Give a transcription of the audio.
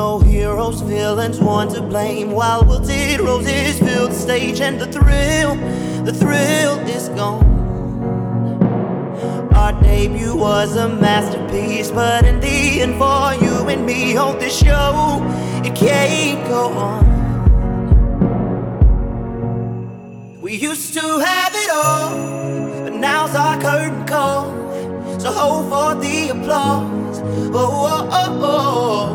No heroes, villains, one to blame. While wilted roses fill the stage, and the thrill is gone. Our debut was a masterpiece, but in the end, for you and me, on this show, it can't go on. We used to have it all, but now's our curtain call. So hold for the applause. Oh, oh, oh, oh.